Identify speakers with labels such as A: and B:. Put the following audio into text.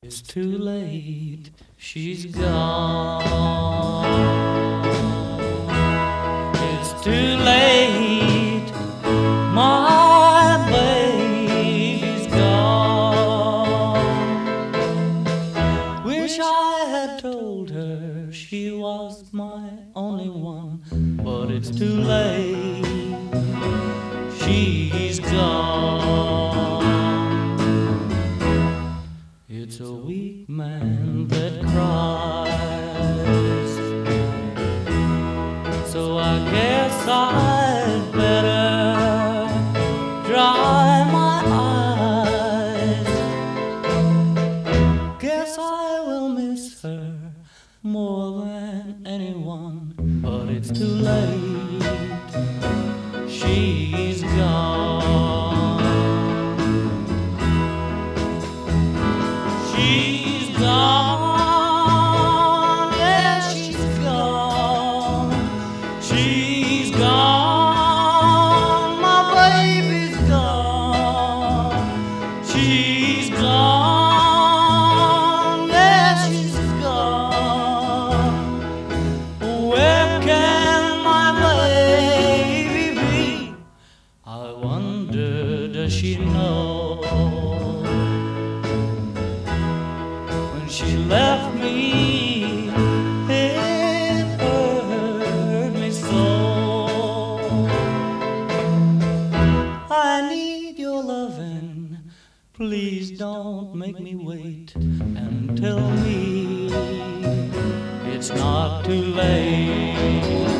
A: It's too late, she's gone. It's too late, my baby's gone. Wish I had told her she was my only one, but it's too late, she's gone. It's a weak man that cries, so I guess I'd better dry my eyes. Guess I will miss her more than anyone, but it's too late, she's gone. She's gone, yes, she's gone. She's gone, my baby's gone. She's gone, yes, she's gone. Where can my baby be? I wonder, does she know? She left me, it hurt me so. I need your loving, please don't make me wait, and tell me it's not too late.